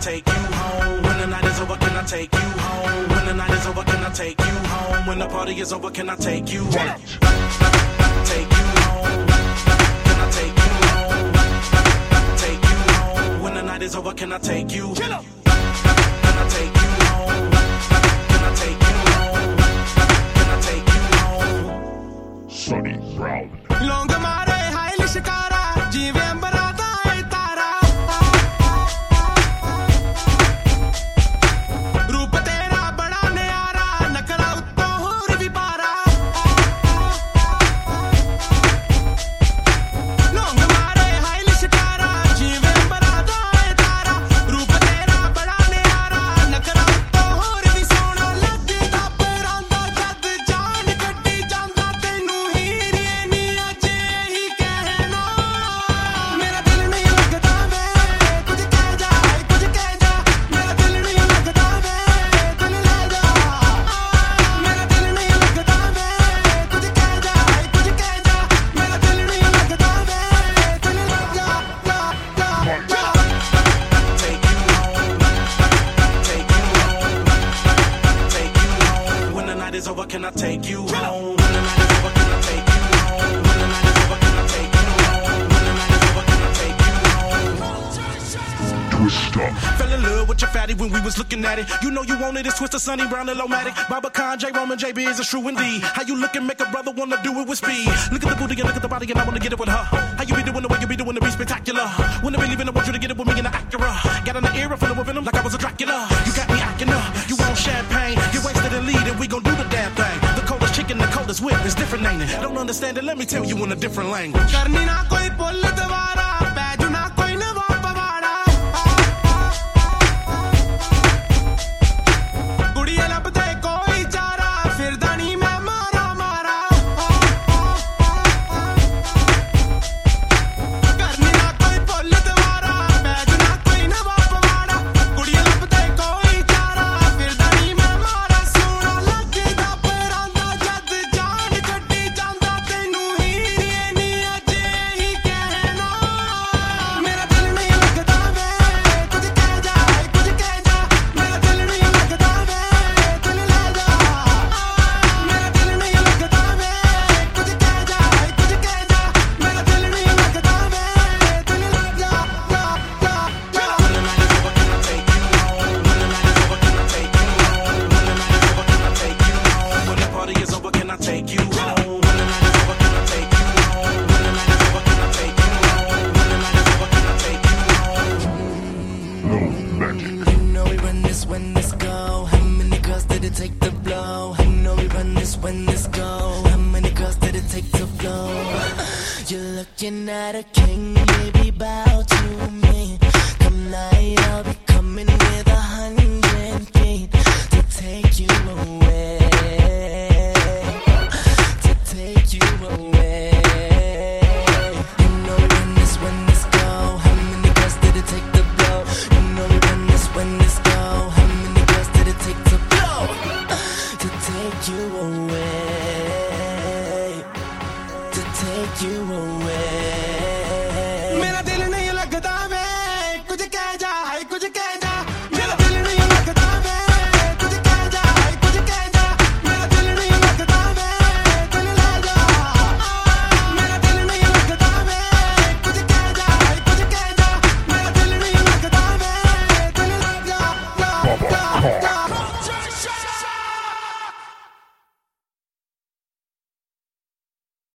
take you home? When the night is over, can I take you home? When the night is over, can I take you home? When the party is over, can I take you home? Take you home. Can I take you home? Take you home. When the night is over, can I take you? Can I take you home? Can I take you home? Can I take you home? Sonny Brown. Long mare hail shikara, jeeve ambarada hai tara. Roop tera bada niyara, nakra utto hor vi para. Long mare hail shikara, jeeve ambarada hai tara. Roop tera bada niyara, nakra utto hor vi sona. Lagda paranda jad jaan kaddi janda tenu हीरे नी अजे ही कहना. मेरा दिल नहीं लगता वे कुछ कह जा. मेरा दिल नहीं लगता वे दिल ले जा. मेरा दिल नहीं लगता वे कुछ कह जा. मेरा दिल नहीं लगता वे दिल ले जा. Take you home. Take you home. Take you home. When the night is over, can I take you home? When the night is over, can I take you home? When the night is over, can I take you home? When the night is over, can I take you home? Twista. Fell in love with your fatty when we was looking at it. You know you wanted it, Twister, Sonny Brown, and Lomatic. Baba Khan, J. Roman, JB is a true indeed. How you lookin', make a brother wanna do it with speed. Look at the booty and look at the body and I wanna get it with her. How you be doing the way you be doing, it be spectacular. When I be leaving, I want you to get it with me in the Acura. Got an era full of venom like I was a Dracula. You got me acting up, you want champagne. You wasted and lead and we gon' do the damn thing. The coldest chicken, the coldest whip is different, ain't it? Don't understand it, let me tell you in a different language. करनी ना कोई पुल दवारा, बैजू ना कोई नवा पवाड़ा. गुड़िया लभदे कोई चारा, फिरदा नी मैं मारा मारा. करनी ना कोई पुल दवारा, बैजू ना कोई नवा पवाड़ा. गुड़िया लभदे कोई चारा, फिरदा नी मैं मारा. सोना लगदा परांदा जद जान कड्डी जांदा तैनू हीरे नी अजे ही कहना. मेरा दिल नहीं लगदा वे कुछ कह जा. मेरा दिल नहीं लगदा वे दिल ले जा. मेरा दिल नहीं लगदा वे कुछ कह जा. मेरा दिल नहीं लगदा वे दिल ले जा. When the night is over, can I take you home? When the night is over, can I take you home? When the night is over, can I take you home? When the party is over, can I take you home? When the night is over, can I take you home? When the night is over, can I take you home? When the night is over, can I take you home? No magic. You know we run this when this go. How many girls did it take to blow? You know we run this when this go. How many girls did it take to blow? You're looking at a king, baby, bow to me. Come night, I'll be coming with 100 feet to take you away. To take you away. You know we run this when this go. How many girls did it take to blow? You know we run this when this go. How many girls did it take to blow? To take you away. To take you away.